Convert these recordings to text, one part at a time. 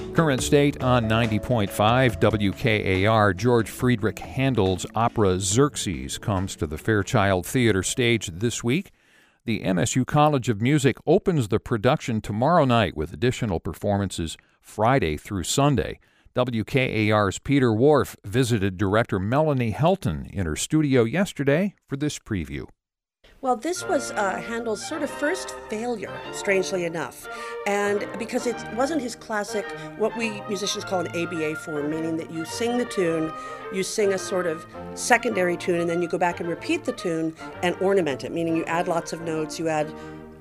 Current state on 90.5 WKAR, George Friedrich Handel's opera Xerxes comes to the Fairchild Theater stage this week. The MSU College of Music opens the production tomorrow night with additional performances Friday through Sunday. WKAR's Peter Wharf visited director Melanie Helton in her studio yesterday for this preview. Well, this was Handel's sort of first failure, strangely enough. And because it wasn't his classic, what we musicians call an ABA form, meaning that you sing the tune, you sing a sort of secondary tune, and then you go back and repeat the tune and ornament it, meaning you add lots of notes, you add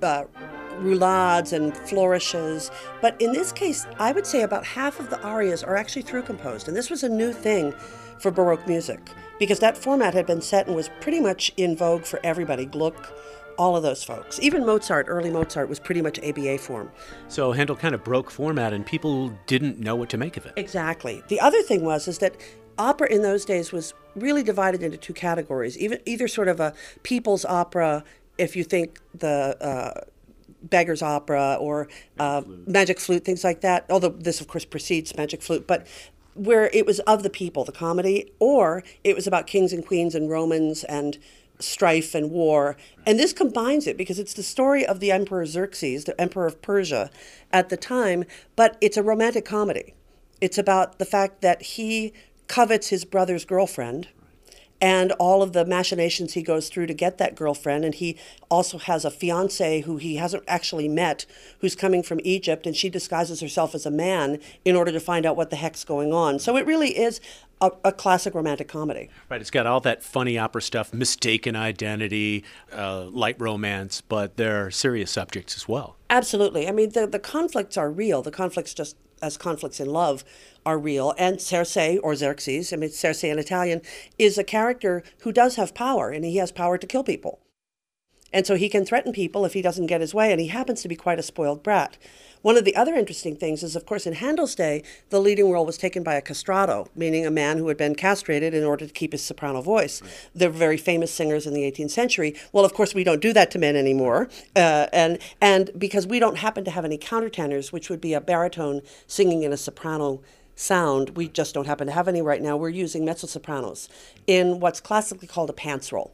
roulades and flourishes. But in this case, I would say about half of the arias are actually through composed. And this was a new thing for Baroque music, because that format had been set and was pretty much in vogue for everybody. Gluck, all of those folks. Even Mozart, early Mozart, was pretty much ABA form. So Handel kind of broke format and people didn't know what to make of it. Exactly. The other thing is that opera in those days was really divided into two categories. Either sort of a people's opera, if you think the Beggar's Opera or Magic Flute, things like that, although this, of course, precedes Magic Flute, but where it was of the people, the comedy, or it was about kings and queens and Romans and strife and war. And this combines it because it's the story of the Emperor Xerxes, the Emperor of Persia at the time, but it's a romantic comedy. It's about the fact that he covets his brother's girlfriend and all of the machinations he goes through to get that girlfriend. And he also has a fiancée who he hasn't actually met, who's coming from Egypt, and she disguises herself as a man in order to find out what the heck's going on. So it really is a classic romantic comedy. Right, it's got all that funny opera stuff, mistaken identity, light romance, but there are serious subjects as well. Absolutely. I mean, the conflicts are real. The conflicts, just as conflicts in love, are real. And Circe, or Xerxes, I mean, Circe in Italian, is a character who does have power, and he has power to kill people. And so he can threaten people if he doesn't get his way, and he happens to be quite a spoiled brat. One of the other interesting things is, of course, in Handel's day, the leading role was taken by a castrato, meaning a man who had been castrated in order to keep his soprano voice. Right. They're very famous singers in the 18th century. Well, of course, we don't do that to men anymore, and because we don't happen to have any countertenors, which would be a baritone singing in a soprano sound, we just don't happen to have any right now. We're using mezzo-sopranos in what's classically called a pants role.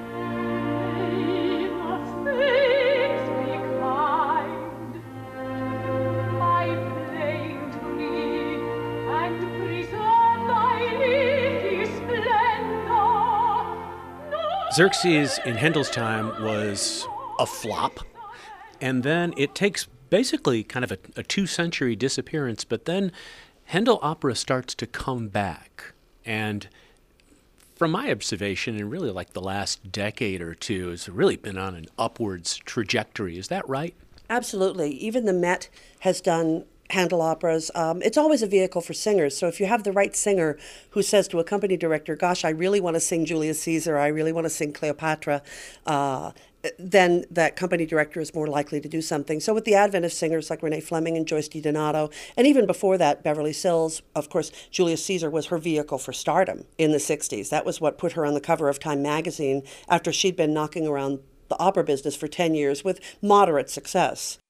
Xerxes in Handel's time was a flop, and then it takes basically kind of a two-century disappearance, but then Handel opera starts to come back. And from my observation, in really like the last decade or two, it's really been on an upwards trajectory. Is that right? Absolutely. Even the Met has done Handel operas. It's always a vehicle for singers. So if you have the right singer who says to a company director, gosh, I really want to sing Julius Caesar, I really want to sing Cleopatra, then that company director is more likely to do something. So with the advent of singers like Renee Fleming and Joyce DiDonato, and even before that, Beverly Sills, of course, Julius Caesar was her vehicle for stardom in the 60s. That was what put her on the cover of Time magazine after she'd been knocking around the opera business for 10 years with moderate success.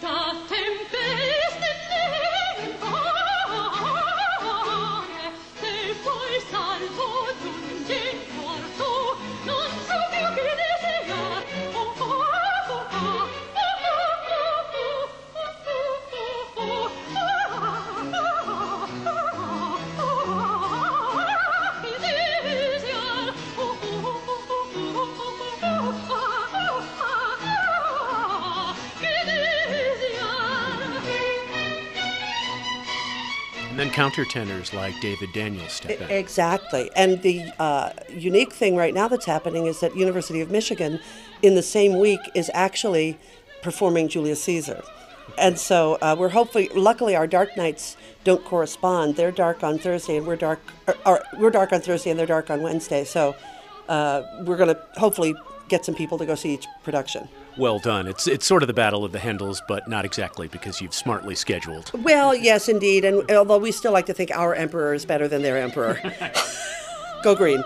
And then countertenors like David Daniels step in. Exactly. And the unique thing right now that's happening is that University of Michigan, in the same week, is actually performing Julius Caesar. And so luckily our dark nights don't correspond. They're dark on Thursday and we're dark on Thursday and they're dark on Wednesday. So we're going to hopefully get some people to go see each production. Well done. It's sort of the battle of the Handels, but not exactly, because you've smartly scheduled. Well, yes, indeed. And although we still like to think our emperor is better than their emperor. Go green.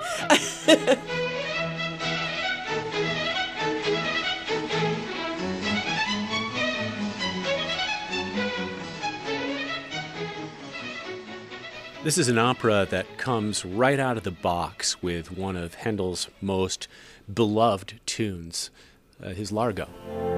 This is an opera that comes right out of the box with one of Handel's most beloved tunes, his Largo.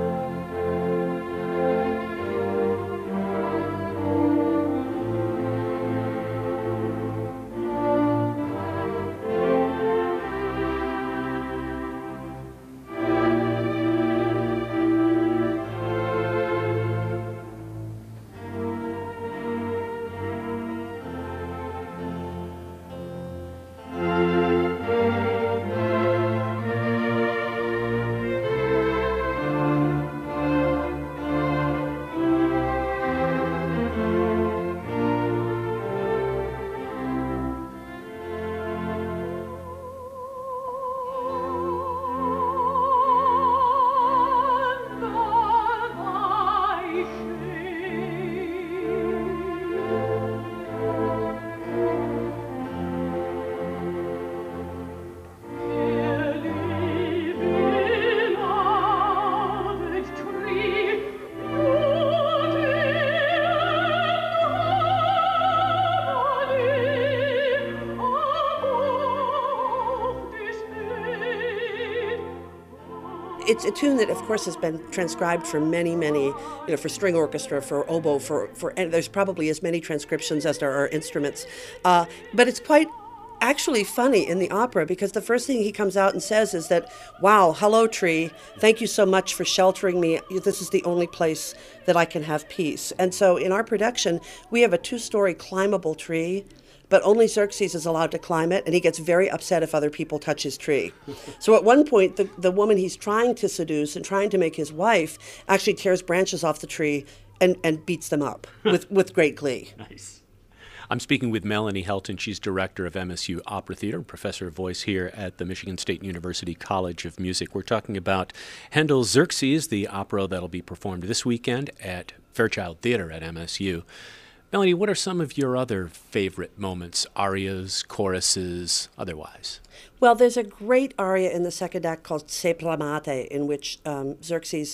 It's a tune that, of course, has been transcribed for many, for string orchestra, for oboe, and there's probably as many transcriptions as there are instruments. But it's quite actually funny in the opera because the first thing he comes out and says is that, wow, hello, tree, thank you so much for sheltering me. This is the only place that I can have peace. And so in our production, we have a 2-story climbable tree, but only Xerxes is allowed to climb it, and he gets very upset if other people touch his tree. So at one point, the woman he's trying to seduce and trying to make his wife actually tears branches off the tree and beats them up with great glee. Nice. I'm speaking with Melanie Helton. She's director of MSU Opera Theater and professor of voice here at the Michigan State University College of Music. We're talking about Handel's Xerxes, the opera that'll be performed this weekend at Fairchild Theater at MSU. Melanie, what are some of your other favorite moments, arias, choruses, otherwise? Well, there's a great aria in the second act called Se Plamate, in which Xerxes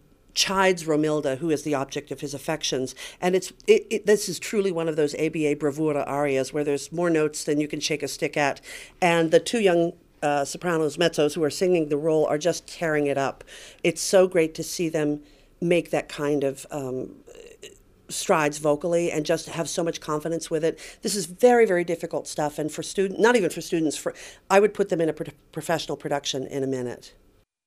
chides Romilda, who is the object of his affections. And this is truly one of those ABA bravura arias where there's more notes than you can shake a stick at. And the 2 young sopranos, mezzos, who are singing the role are just tearing it up. It's so great to see them make that kind of strides vocally and just have so much confidence with it. This is very, very difficult stuff, and for students, not even for students, I would put them in a professional production in a minute.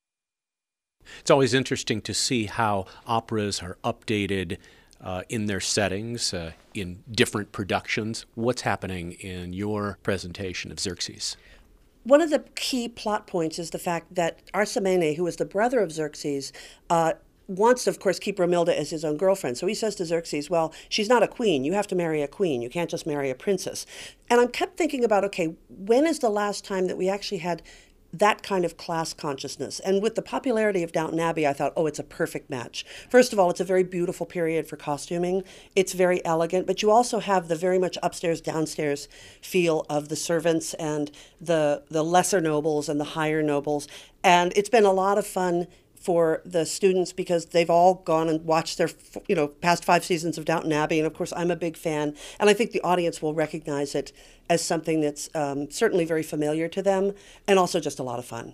It's always interesting to see how operas are updated in their settings, in different productions. What's happening in your presentation of Xerxes? One of the key plot points is the fact that Arsamene, who is the brother of Xerxes, wants to, of course, keep Romilda as his own girlfriend. So he says to Xerxes, well, she's not a queen. You have to marry a queen. You can't just marry a princess. And I kept thinking about, okay, when is the last time that we actually had that kind of class consciousness? And with the popularity of Downton Abbey, I thought, oh, it's a perfect match. First of all, it's a very beautiful period for costuming. It's very elegant, but you also have the very much upstairs, downstairs feel of the servants and the lesser nobles and the higher nobles. And it's been a lot of fun for the students because they've all gone and watched their, past 5 seasons of Downton Abbey. And of course, I'm a big fan. And I think the audience will recognize it as something that's certainly very familiar to them and also just a lot of fun.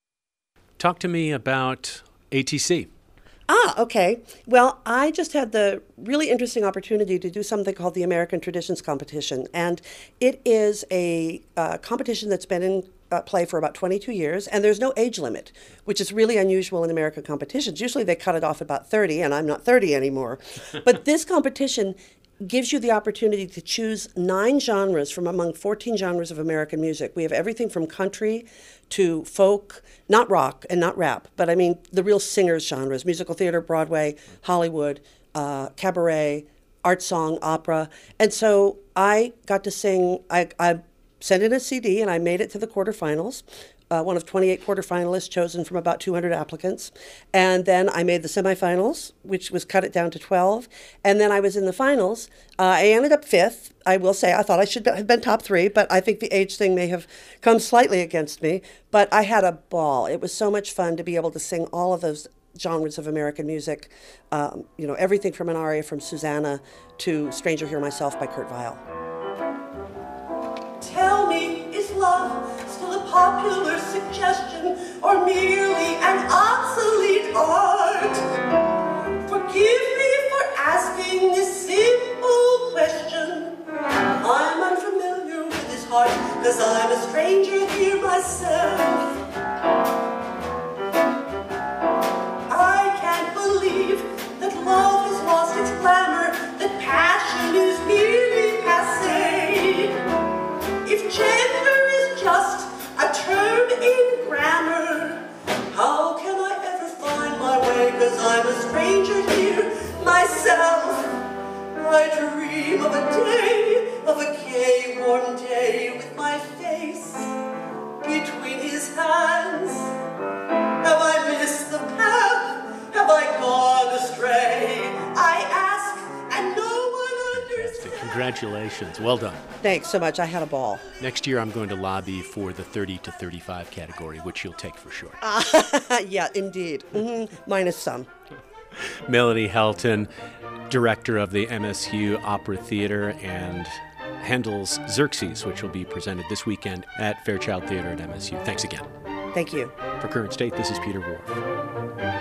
Talk to me about ATC. Okay. Well, I just had the really interesting opportunity to do something called the American Traditions Competition. And it is a competition that's been in play for about 22 years, and there's no age limit, which is really unusual in American competitions. Usually they cut it off at about 30, and I'm not 30 anymore. But this competition gives you the opportunity to choose 9 genres from among 14 genres of American music. We have everything from country to folk, not rock and not rap, but I mean the real singers genres, musical theater, Broadway, Hollywood, cabaret, art song, opera. And so I got to sing, I sent in a CD and I made it to the quarterfinals. One of 28 quarterfinalists chosen from about 200 applicants. And then I made the semifinals, which was cut it down to 12. And then I was in the finals. I ended up 5th. I will say I thought I should have been top 3, but I think the age thing may have come slightly against me. But I had a ball. It was so much fun to be able to sing all of those genres of American music. Everything from an aria from Susanna to Stranger Hear Myself by Kurt Weill. suggestion or merely an obsolete art. Forgive me for asking this simple question. I'm unfamiliar with this heart, 'cause I'm a stranger here myself. I can't believe that love has lost its glamour, that passion is merely passé. If gender is just a term in grammar, how can I ever find my way, 'cause I'm a stranger here myself. I dream of a gay, warm day, with my face between his hands. Have I missed the path? Have I gone astray? I ask, and no one understands. Congratulations. Well done. Thanks so much. I had a ball. Next year, I'm going to lobby for the 30 to 35 category, which you'll take for sure. Yeah, indeed. Minus some. Melody Helton, director of the MSU Opera Theater, and Handel's Xerxes, which will be presented this weekend at Fairchild Theater at MSU. Thanks again. Thank you. For Current State, this is Peter Whorf.